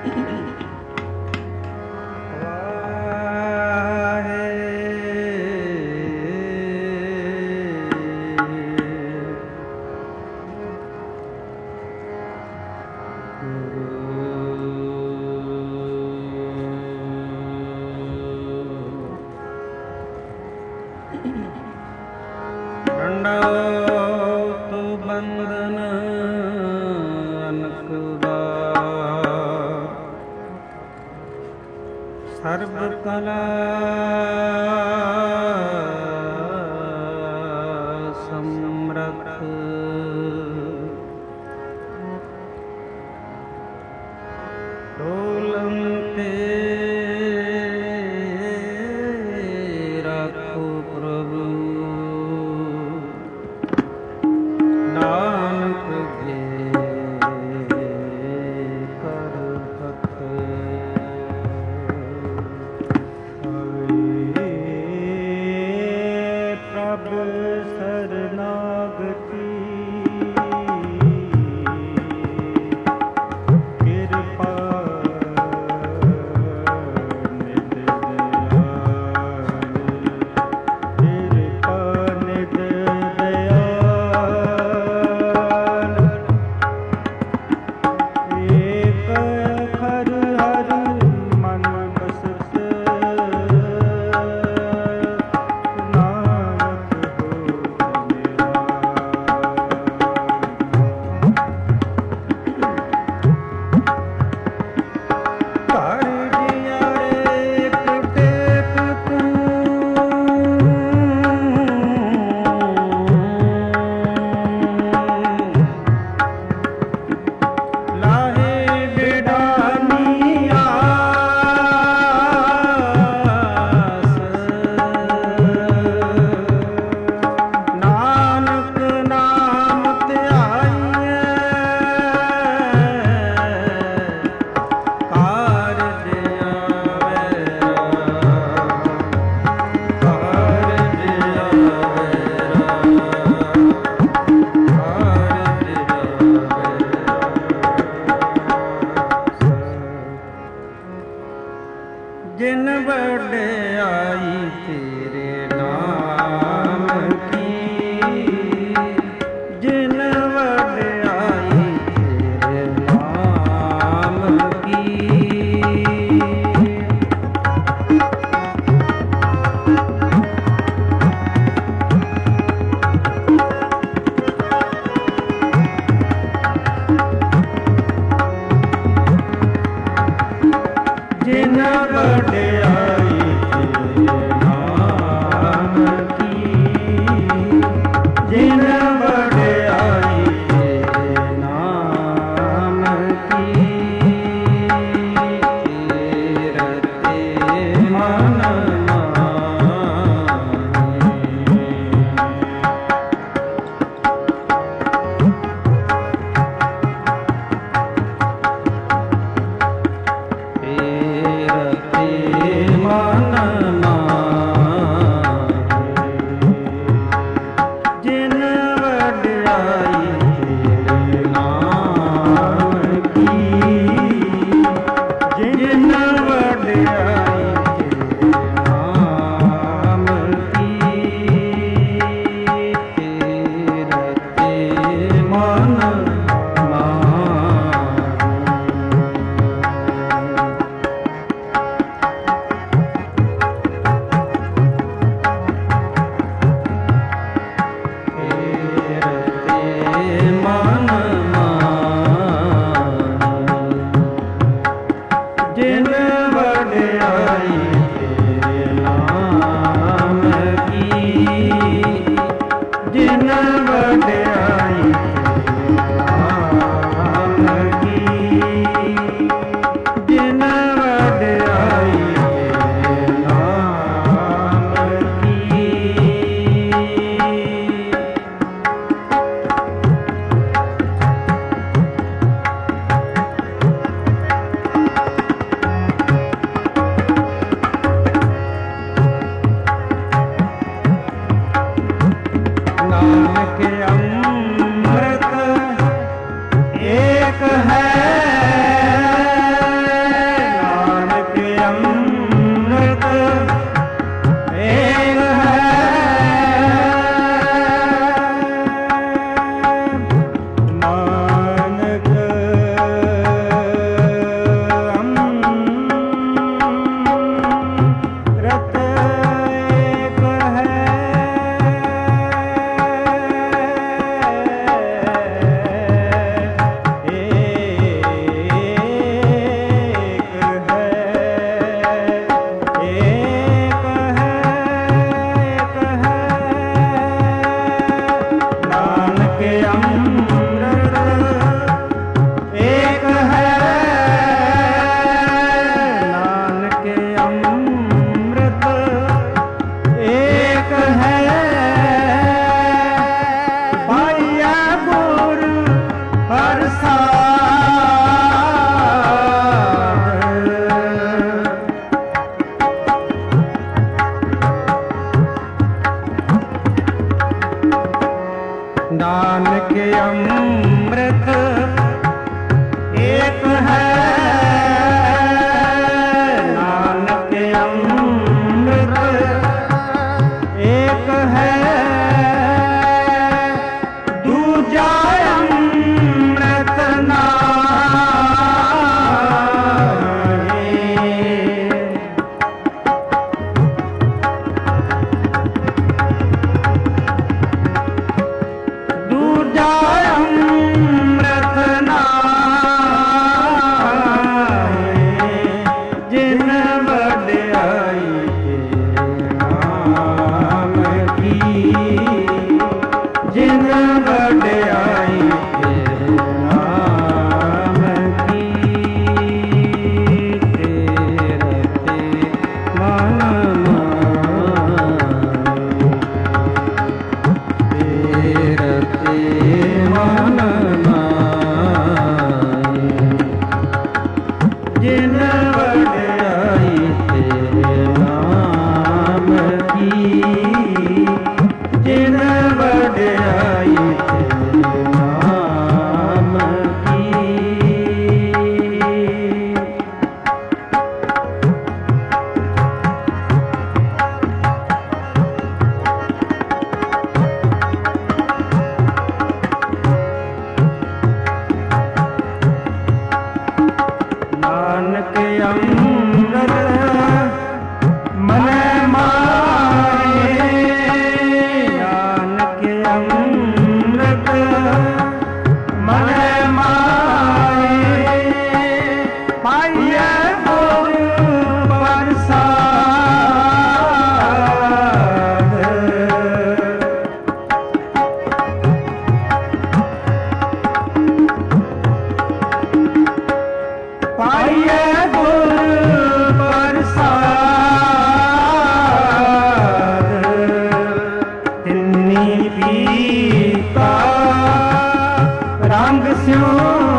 ਡੰਡਾਉਤ ਬੰਦਨ ਅਨਕ ਦਾ ਸਰਬ ਕਲਾ ਸਮਰਥ ਡੋਲਨ ਤੇ ਰੱਖੋ ਪ੍ਰਭੂ ਨਾਨਕ ਦੇ ਕਰ ਫਤਿਹ ਪ੍ਰਭ ਸਰਨਾਗਤੀ ਜਿਨ ਵਡਿਆਈ ਤੇਰੇ ਨਾਮ ਕੀ, ਜਿਨ ਵਡਿਆਈ ਤੇਰੇ ਨਾਮ ਕੀ। ਜਿਨ ਵਡਿਆਈ ਤੇਰੇ ਨਾਮ ਕੀ, ਜਿਨ ਵਡਿਆਈ ਤੇਰੇ ਨਾਮ ਕੀ। ਤੇਰੇ ਤੇ ਮਨ ਮਾਹੀ, जिन वड्याई तेरे नाम की, जिन वड्याई तेरे नाम की। नानक अमृत मन मारे, नानक अमृत मन मारे, पाइए गुर प्रसाद। पाइए गुर प्रसाद, तिन्नी पीता रंग स्यों,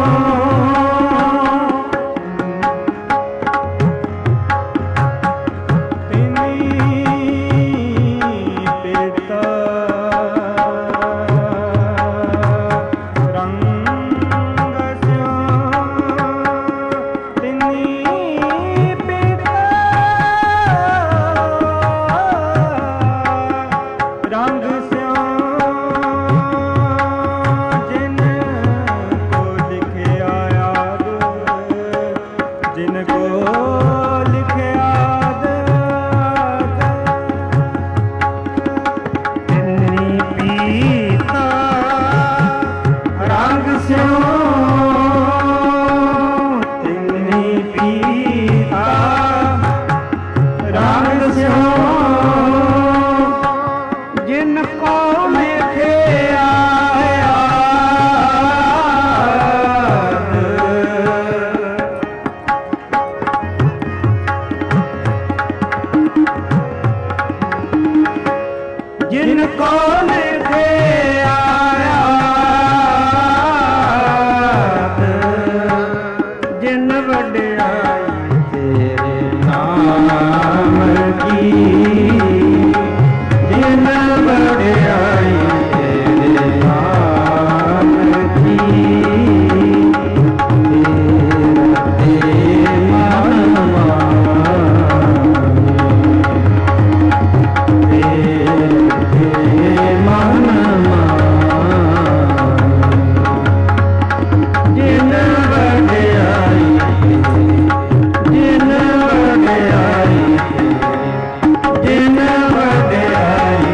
जिनको लिखे आयात, जिन वड्याई तेरे नाम की, जिन वड्याई तेरे नाम की। तेरे मन जिन वड्याई, जिन वड्याई, जिन वड्याई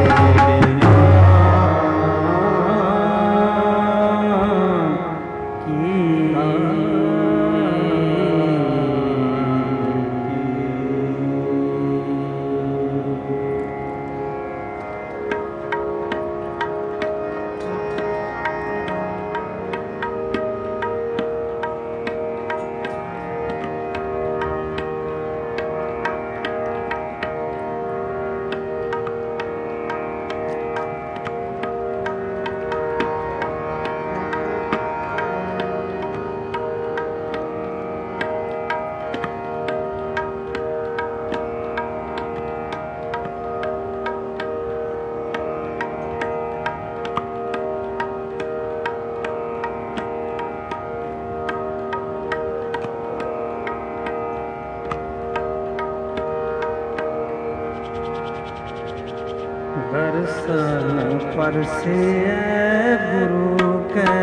दर्शन परसे गुरु के,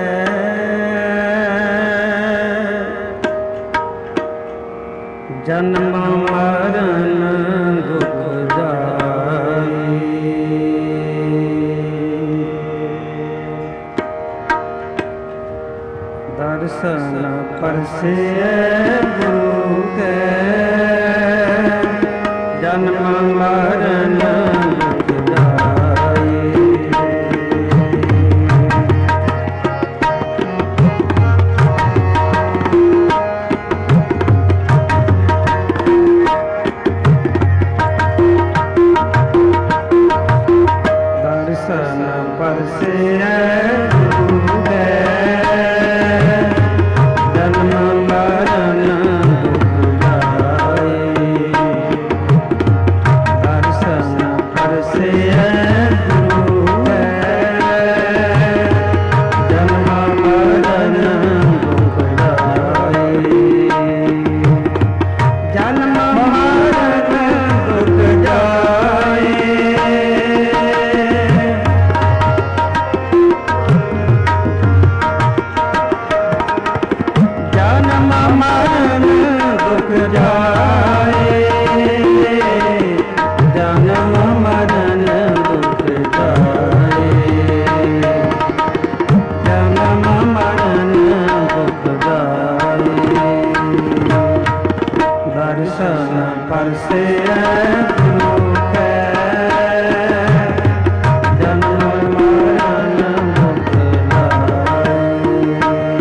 जन्म मरण दुख जाई। दर्शन परसे गुरु के, जन्म मरण जन्म मरण परसे गुरु के जन्म मरण दुख जाए।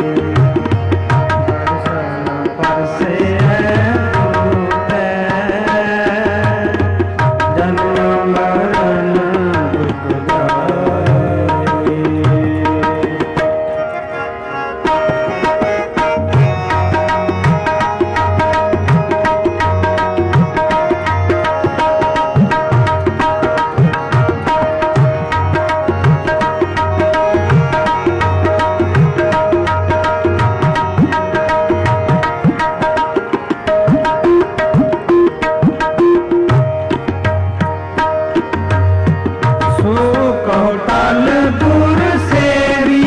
दर्शन परसे गुरु के जन्म मरण दुख जाए। कौटाल दूर से भी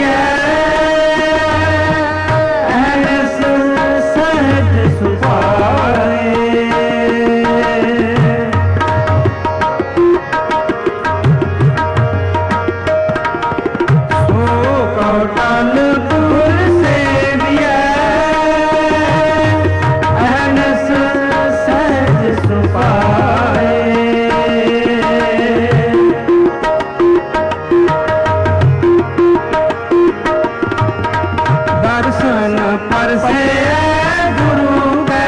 सहज सुपाए। कौटाल दूर से भी सहज सुपाए। दर्शन परसे गुरु के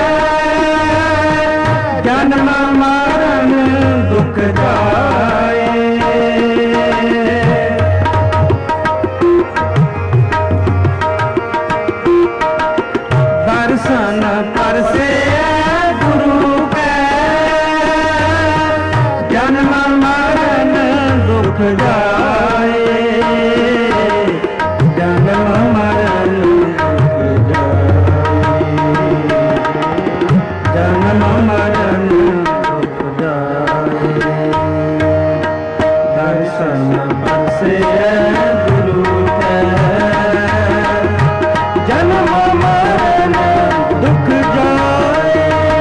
जन्म मरण दुख जाए। दर्शन परसे गुरु के जन्म मरण दुख जाए। जन्म मरण दुख जाए। जन्म मरण दुख जाए। दर्शन परसे गुरु के जन्म मरण दुख जाए।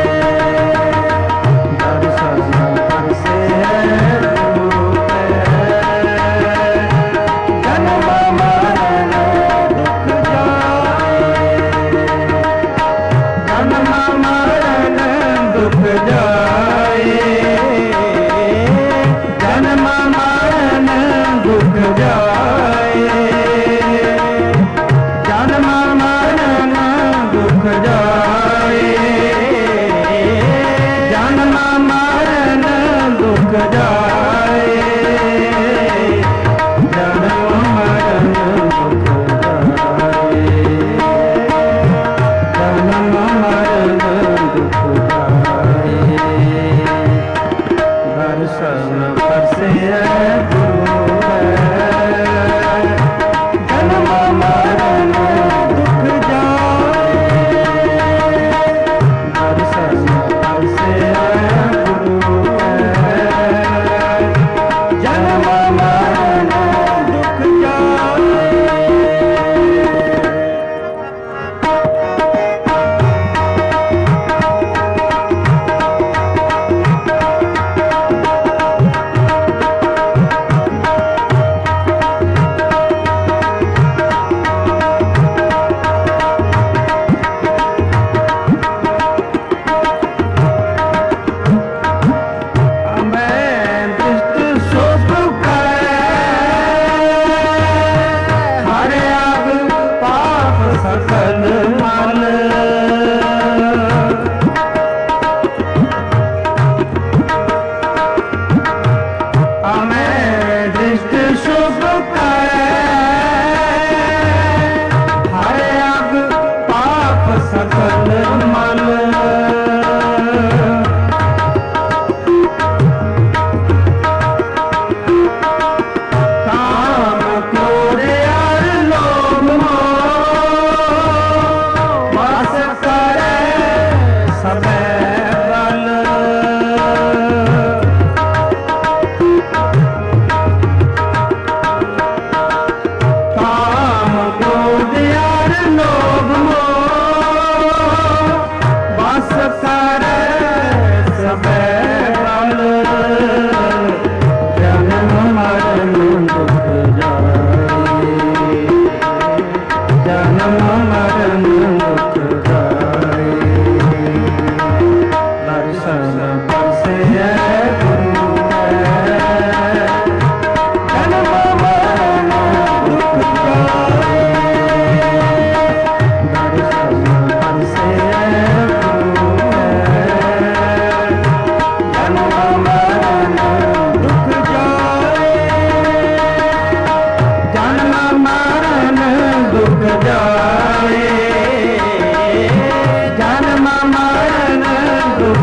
दर्शन परसे गुरु के जन्म मरण दुख जाए। जन्म मरण दुख जाए। जन्म मरण दुख जाए। जन्म मरण दुख जाए। जन्म मरण दुख जाए। जन्म मरण दुख जाए। जन्म मरण दुख जाए।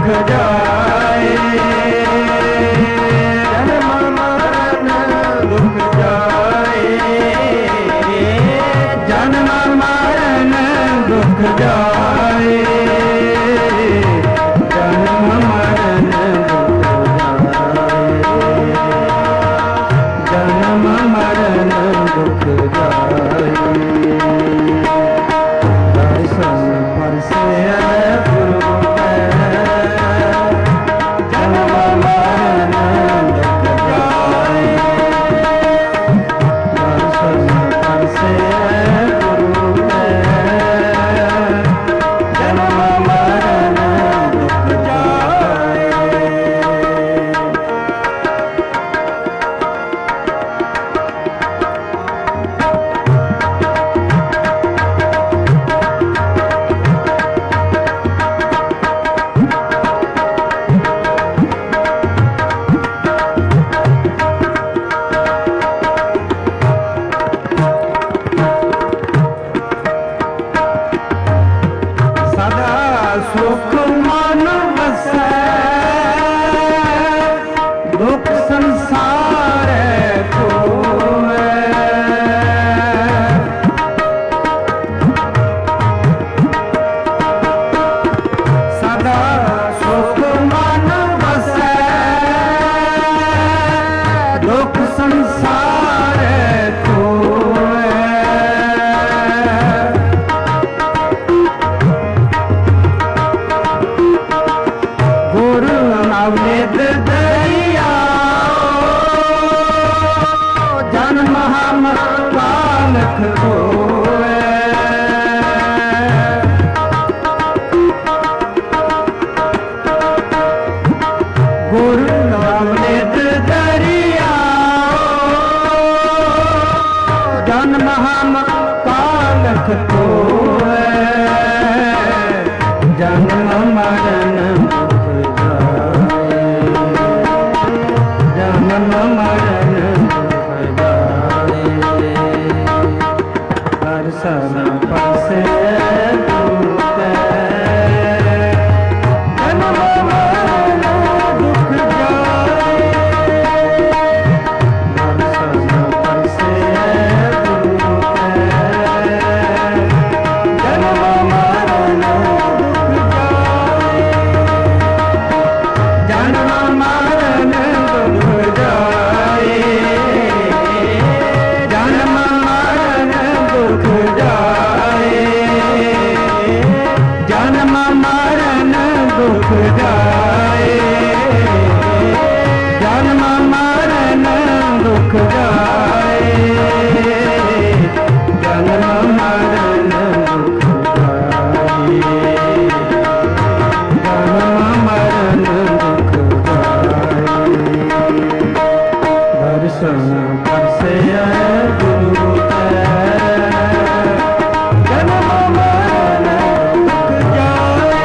दुख जाए, जन्म मरण दुख जाए, जन्म मरण दुख जाए, जन्म मरण दुख जाए, दर्शन परसे गुरु के, जन्म मरण दुख जाए, दर्शन परसे गुरु के, जन्म मरण दुख जाए। सुख मन बसै, दुख संसार खोए, सदा सुख मन बसै, दुख संसार खोए, नवनिध दरिया जन्म हम कालख होए, गुरु नवनिध दरिया जन्म हम कालख होए, जन्म मरण जन्म मरण दुख जाए, दर्शन परसे गुरु के, जन्म मरण दुख जाए, दर्शन परसे गुरु के, जन्म मरण दुख जाए, जन्म मरण दुख जाए, जन्म मरण दुख जाए, जन्म मरण दुख जाए, जन्म मरण दुख जाए, जन्म मरण दुख जाए, जन्म मरण दुख जाए, दर्शन परसे गुरु के, जन्म मरण दुख जाए,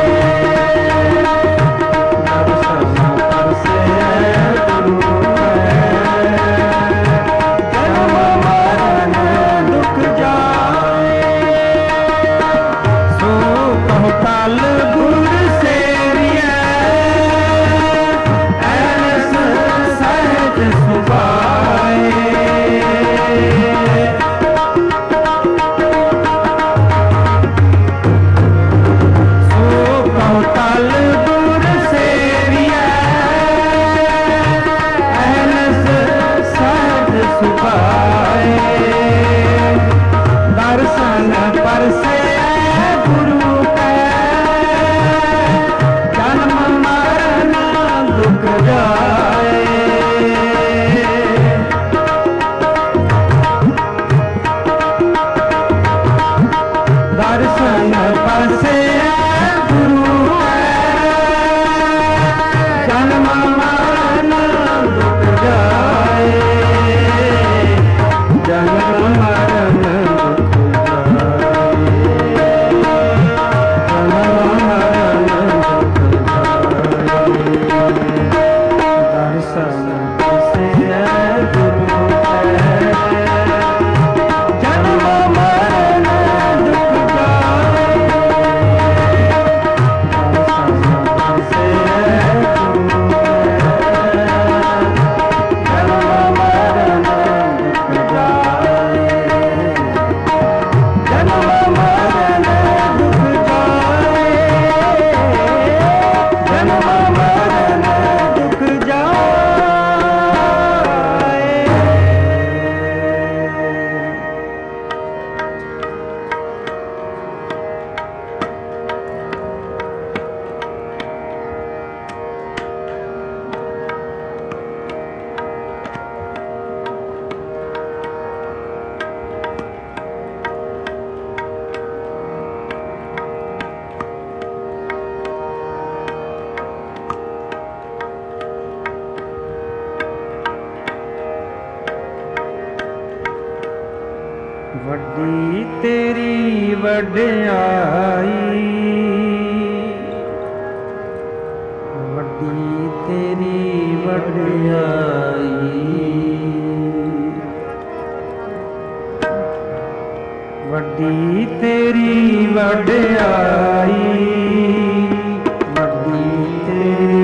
दर्शन परसे गुरु के, वड्याई, वड्डी तेरी वड्याई, वड्डी तेरी वड्याई, वड्डी तेरी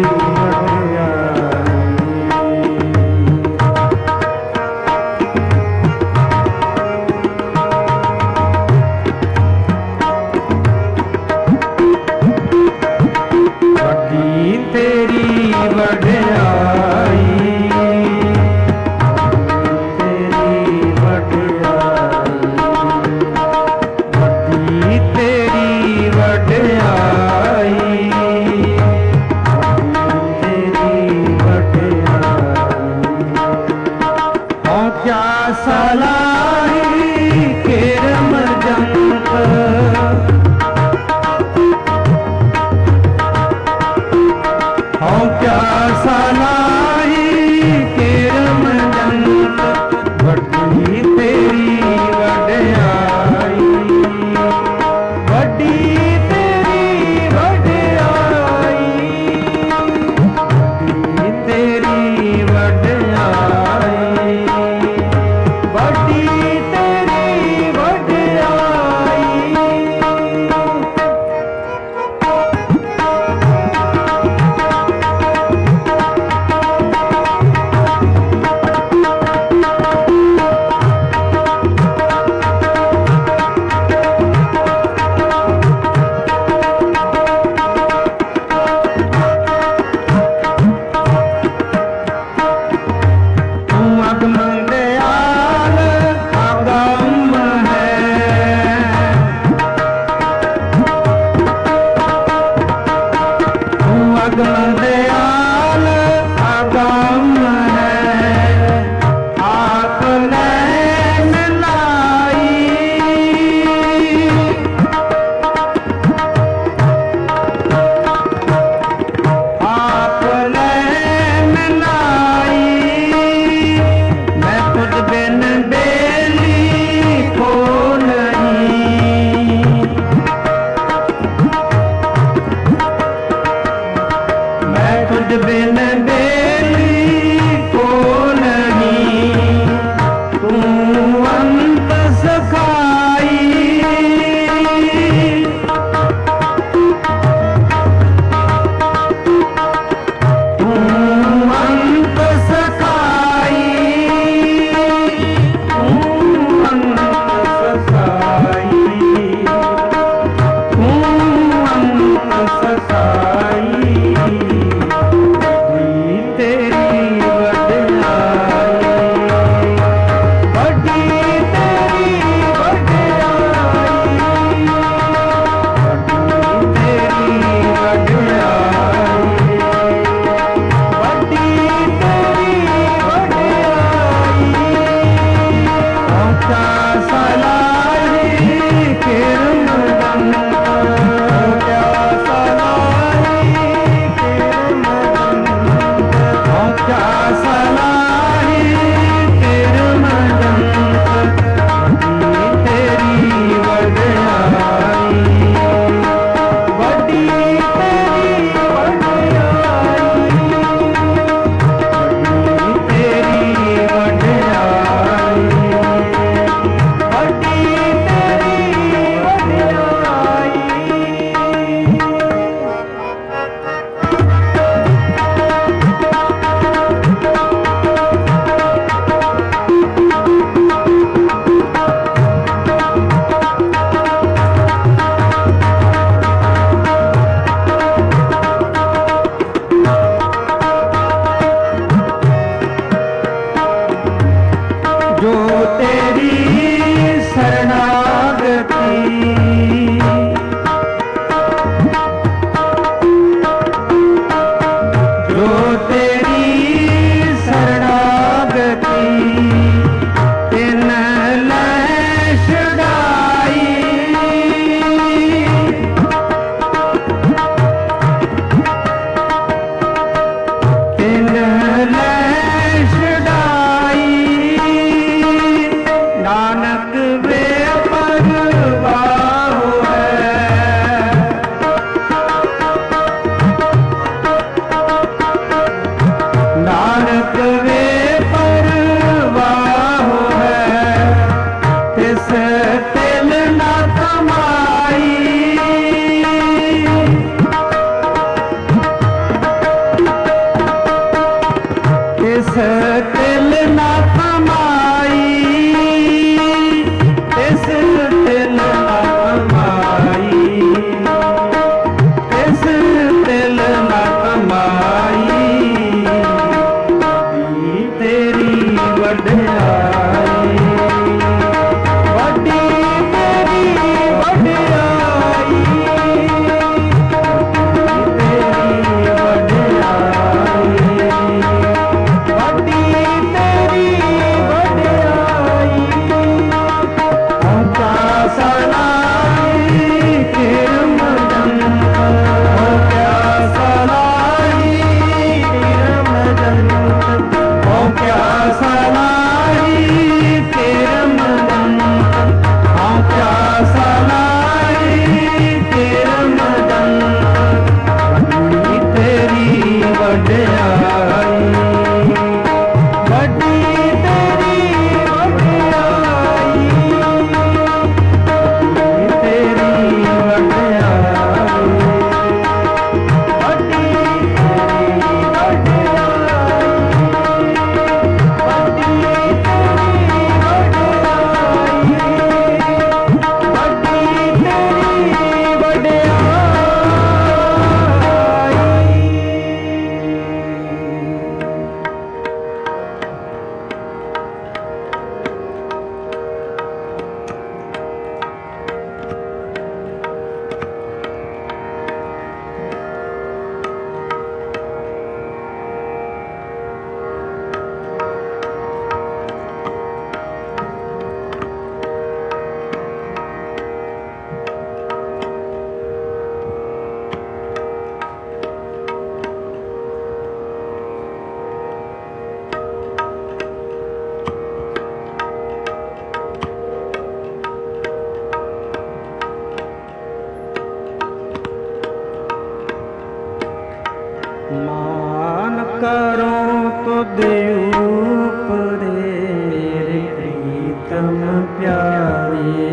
मान करो तो देऊ परे मेरे प्रीतम प्यारे,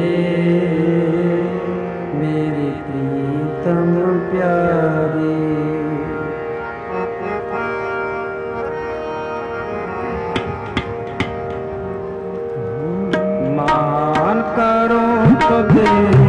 मेरे प्रीतम प्यारे। मान करो तो देऊ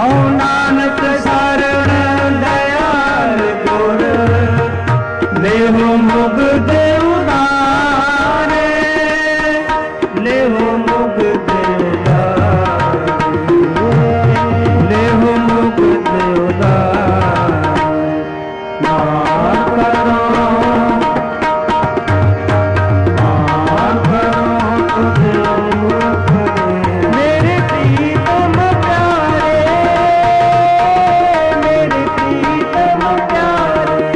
कहो नानक शरण दयाल गुर लेहो मुग्ध उदारे लेहो मुग्ध उदारे लेहो मुग्ध उदारे मार करो मेरे प्रीतम प्यारे मेरे प्रीतम प्यारे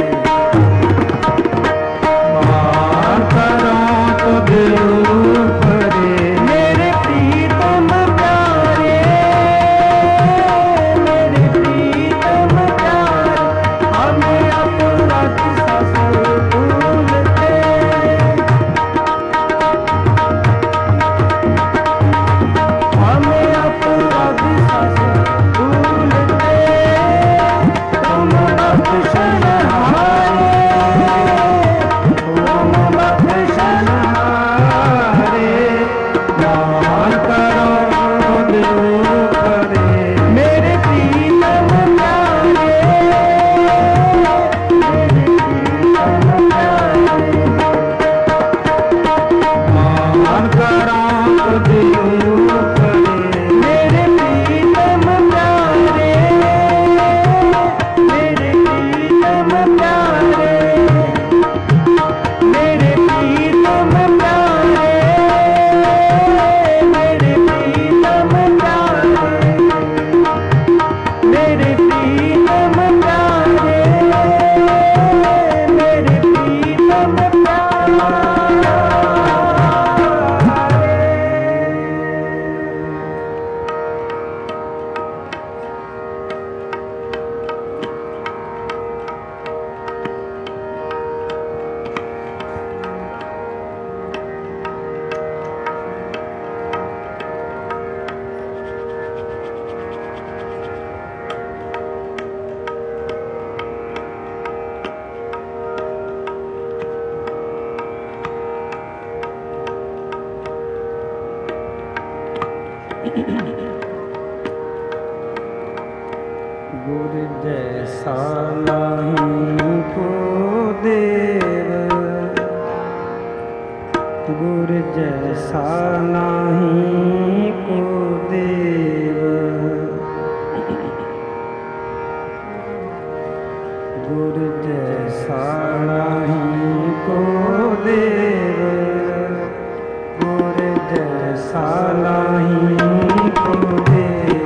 मार करो तो दिल परे मेरे प्रीतम प्यारे मेरे प्रीतम प्यारे हमें अपराध ससुर भूलते हमें अपराध ससुर भूलते तुम बख्शन हारे तुम बख्शन हारे मार करो दिल करे मेरे प्रीतम प्यारे मेरे प्रीतम प्यारे मार करो दिल करे मेरे प्रीतम प्यारे मेरे प्रीतम प्यारे मेरे प्रीतम प्यारे मेरे प्रीतम प्यारे मेरे प्रीतम प्यारे मेरे प्रीतम प्यारे गुर जैसा नहीं को देव गुर जैसा नहीं को देव गुर जैसा नहीं को देव गुर जैसा नहीं को देव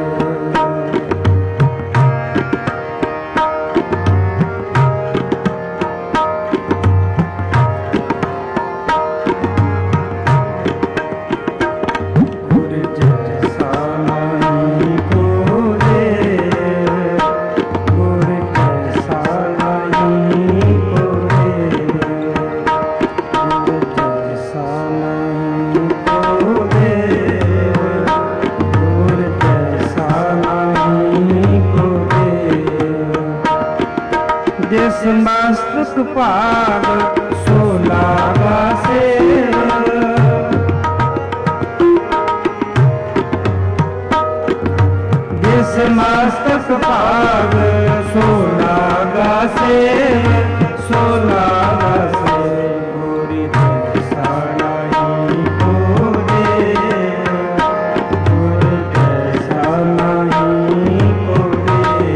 जिस मस्तक पाग सोलागा से जिस मस्तक पाग सोलागा से सोलागा से गोरी जैसा नहीं को दे गोरी जैसा नहीं को दे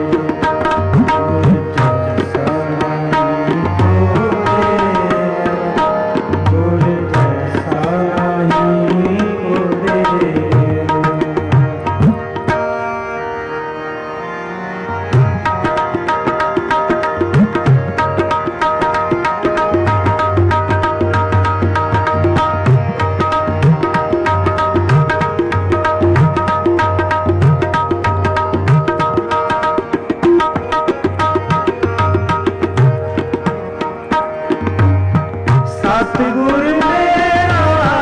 सतगुर मेरा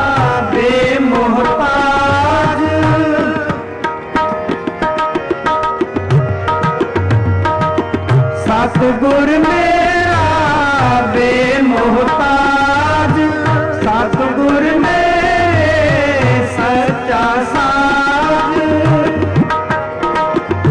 बेमोहताज सतगुर मेरा बेमोहताज सतगुर मेरे सच्चा साज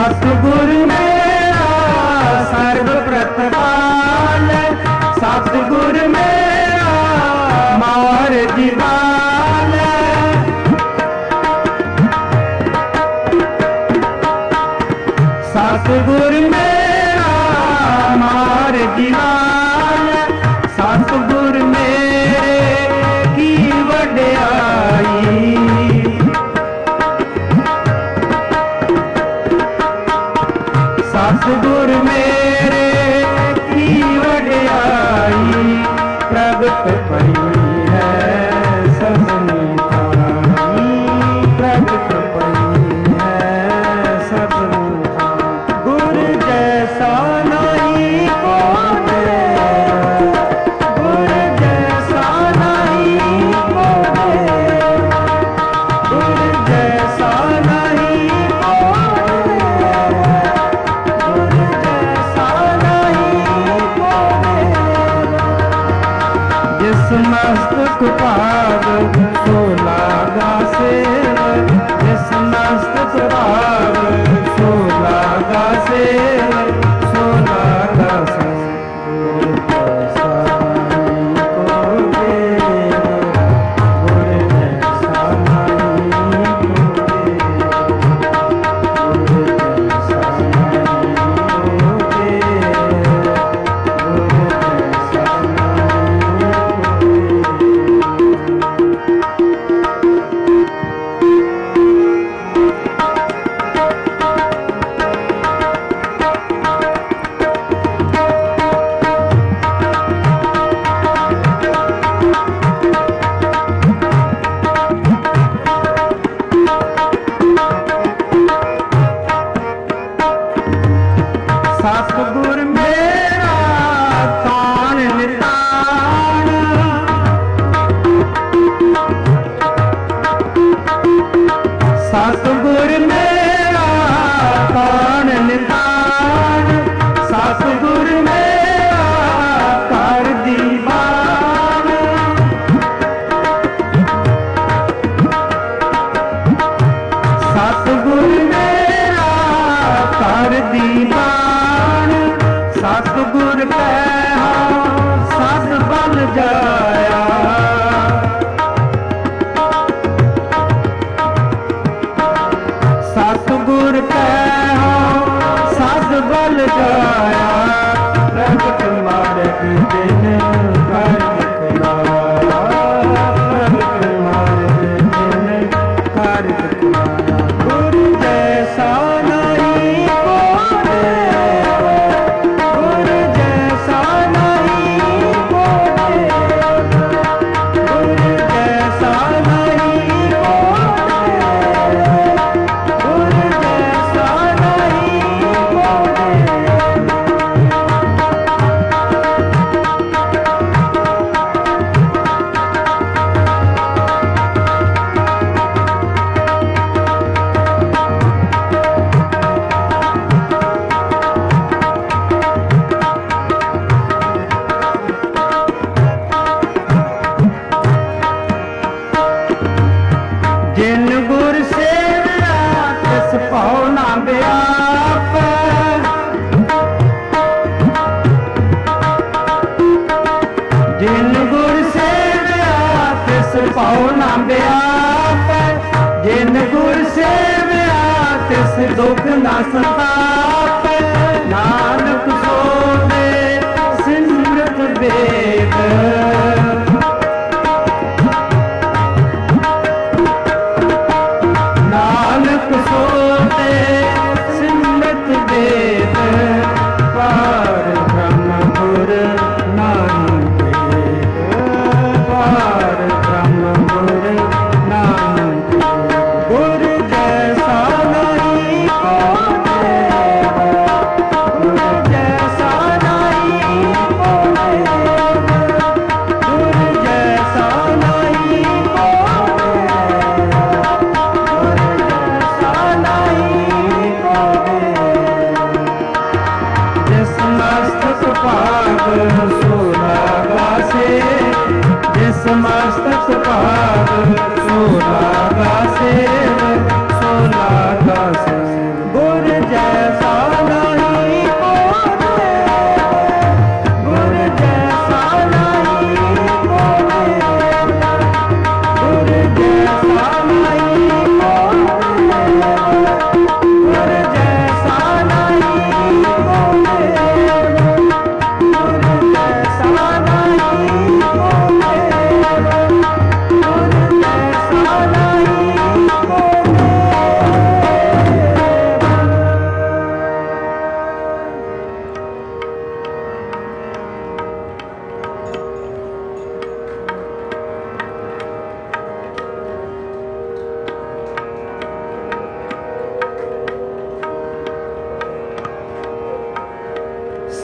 सतगुरु मेरा सर्व प्रतिपाल, सतगुरु मेरा मार जीवाल। सतगुरु मेरा मार जीवाल, सतगुरु मेरे की वड्याई। सतगुरु मेरे की वड्याई, प्रगट पई है सबनी थाई, प्रगट पई है सबनी थाई। गुरु जैसा नहीं कोई, गुरु जैसा नहीं कोई, गुरु जैसा नहीं कोई, गुरु जैसा नहीं कोई। जिस मस्तक भाग सो लागा सेव, जिस मस्तक भाग सो लागा सेव, सो लागा सेव। गुरु जैसा नहीं कोई, गुरु जैसा नहीं कोई, गुरु जैसा नहीं कोई, गुरु जैसा नहीं सतगुरु मेरा तान नितान, सतगुरु मेरा तान नितान, सतगुरु मेरा कर दीवान। सतगुरु मेरा कर दीवान, सतगुर कहा सत बल जाया। सतगुर कहा सत बल जाया, प्रगट मार्ग दिन कर दिखलाया, प्रगट मार्ग दिन कर दिखलाया। गुरु जैसा नहीं कोई, गुरु जैसा नहीं कोई, गुरु जैसा नहीं कोई, गुरु जैसा नहीं कोई। जिन गुर सेवया तिस पाओ ना व्याप, जिन गुर सेवया तिस पाओ ना व्याप, जिन गुर सेवया तिस दुख ना संताप। नानक सोवे सिमरत वेद, नानक सोते सिमरत वेद, पार ब्रह्म गुर नानक वेद, पार ब्रह्म गुर नानक वेद। गुरु जैसा नहीं कोई,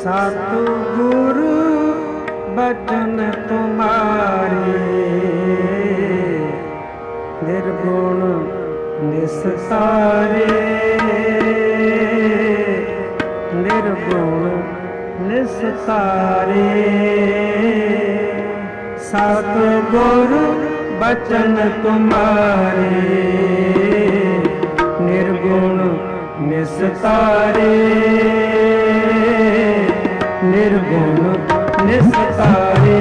सतगुरु बचन तुम्हारे निर्गुण निस्तारे निर्गुण निस्तारे सतगुरु बचन तुम्हारे निर्गुण निस्तारे निर्गुण निस्तारे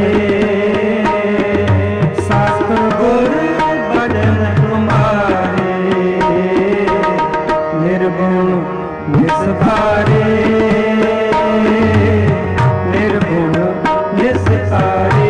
सतगुरु बचन तुम्हारे निर्गुण निस्तारे निर्गुण निस्तारे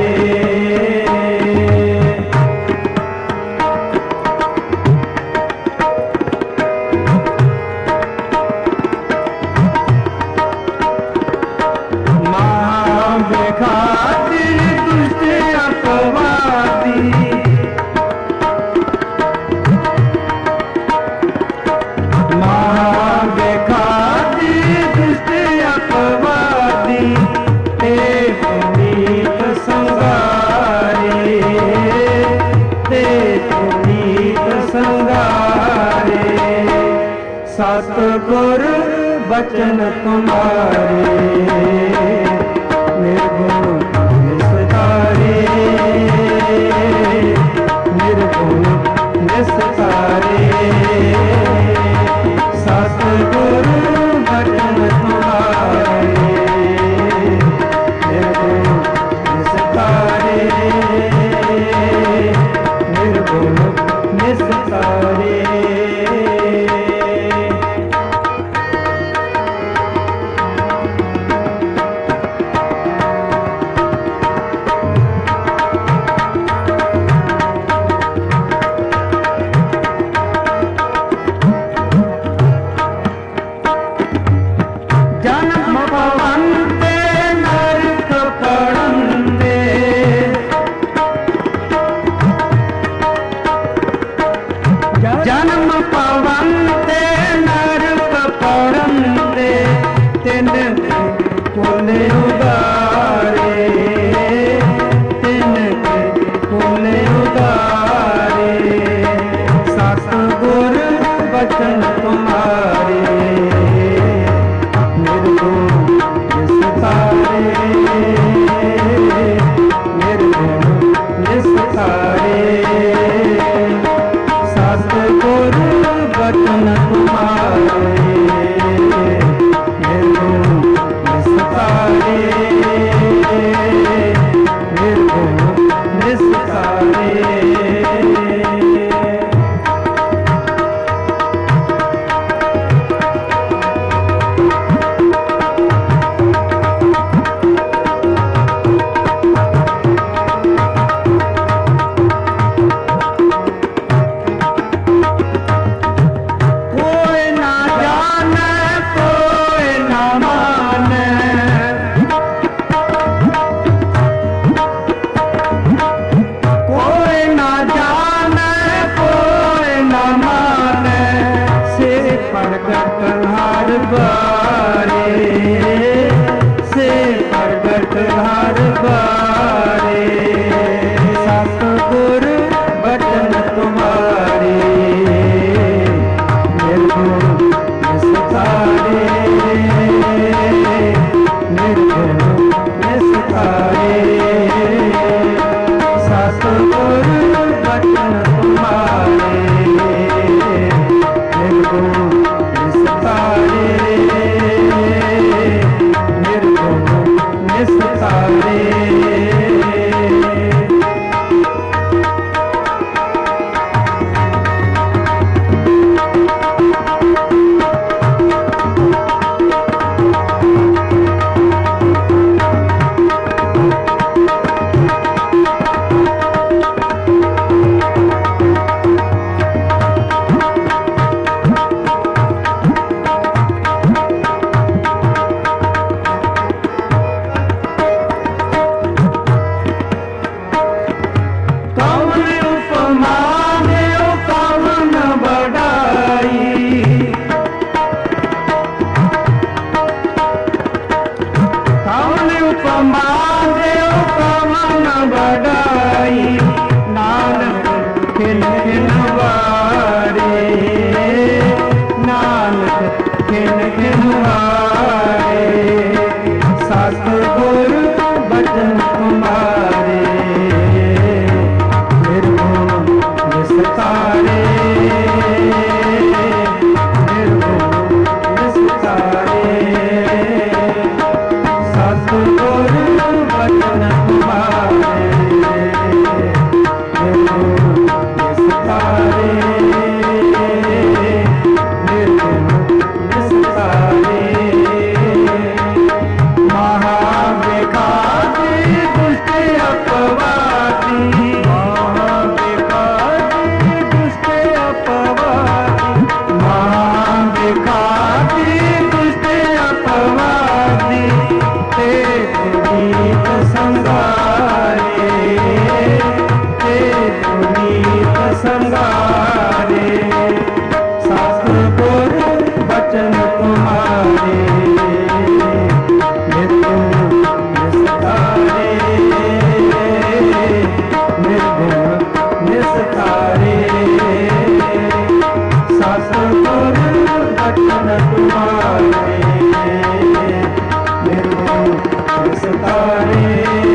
सतगुरु बचन तुम्हारे निर्गुण निस्तारे निर्गुण निस्तारे सतगुरु बचन तुम्हारे निर्गुण निस्तारे निर्गुण निस्तारे जन्म पवंते नरक पड़ंदे तिन कुल उदारे तिन कुल उदारे सतगुरु बचन तुम्हारे निर्गुण निस्तारे निर्गुण निस्तारे सतगुरु बचन तुम्हारे निर्गुण निस्तारे निर्गुण निस्तारे प्रगट हर बारे से प्रगट हर बारे सतगुरु बचन तुम्हारे निर्गुण निस्तारे निर्गुण निस्तारे सतगुरु बचन तुम्हारे निर्गुण निस्तारे निर्गुण निस्तारे तुम्हारे, सतगुर बचन तुम्हारे, निर्गुण निस्तारे, निर्गुण निस्तारे, सतगुर बचन तुम्हारे, निर्गुण निस्तारे, निर्गुण निस्तारे, महाविखाती दुष्ट अपवादी, महाविखाती दुष्ट अपवादी, महाविखाती दुष्ट अपवादी, तेज नीत संगारे, तेज नीत संगारे, सतगुर बचन तुम्हारे, निर्गुण निस्तारे, निर्गुण निस्तारे, सतगुर बचन तुम्हारे, निर्गुण निस्तारे,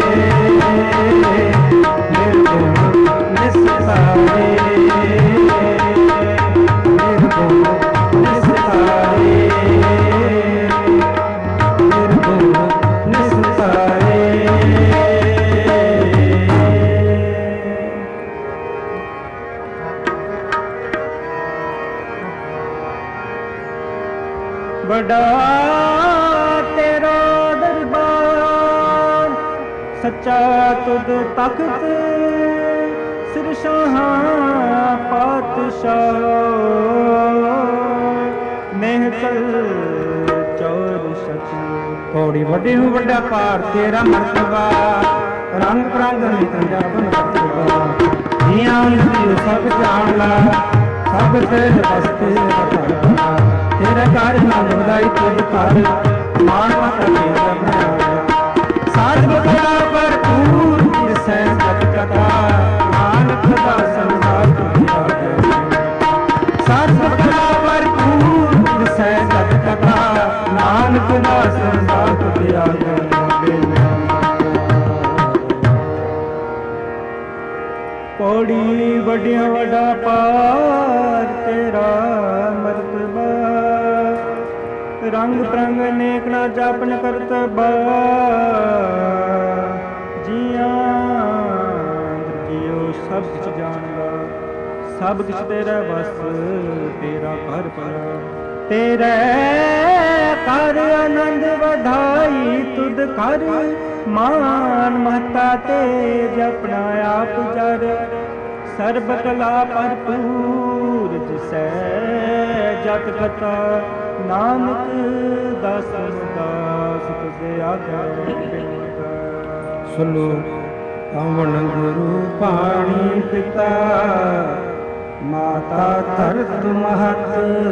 निर्गुण निस्तारे, निर्गुण निस्तारे, निर्गुण निस्तारे। बड़ा तेरा दरबार, सच्चा तुद तख्त, सिर शाह पातशाह, मेहकल चौर सची। पौड़ी वड्डे हूँ वड्डा पार तेरा मर्तबा, रंग परंग नित जापन मर्तबा, जियां उनकी सब जान ला, सब तेज बसते बता, तेरा घर नाम बधाई तुझ कर, मान माता तेरा बनाया, साज बता भरपूर जिसै सत कथा, नानक दा संसार तुझा गया, साज बता भरपूर जिसै सत कथा, नानक दा संसार तुझा गया। पौड़ी वड्डिया वड्डा पार तेरा मर्तबा, रंग परंग नेक ना जापन करतबा, जियां जियो सब कुछ जानदा, सब कुछ तेरा बस, तेरा घर परा, तेरे कर आनंद बधाई तुद कर, मान महता तेज अपना आप जर, सर्ब कला भरपूर जिसै जत कथा, नानक दास दास तुझे आज्ञा। सुनो पवन गुरु पाणी पिता, माता धरत महत,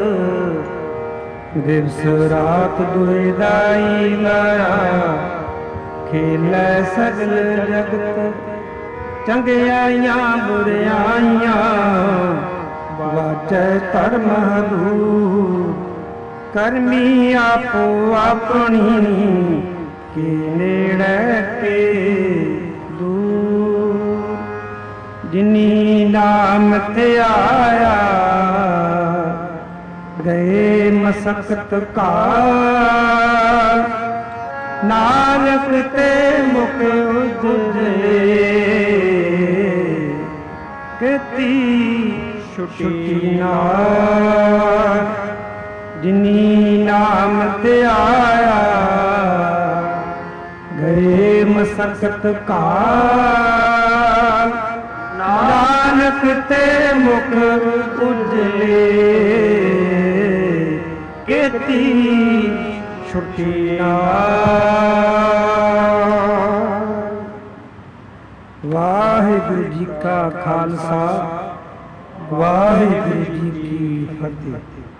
दिवस रात दुई दाई लाया, खेलै सगल जगत, चंगियाइयां बुरियाइयां, वाजै धर्म दूर, करमी आपो अपनी, के नेड़े के दूर, जिनी नाम ते आया, गए मसकत काल, नानक ते मुख उजले, केती छुटी नाल, जिनी नाम ते आया, गए मसकत काल, नानक ते मुख उजले, केती छुटी नाल। वाहिगुरु जी का खालसा, वाहिगुरु जी की फतेह।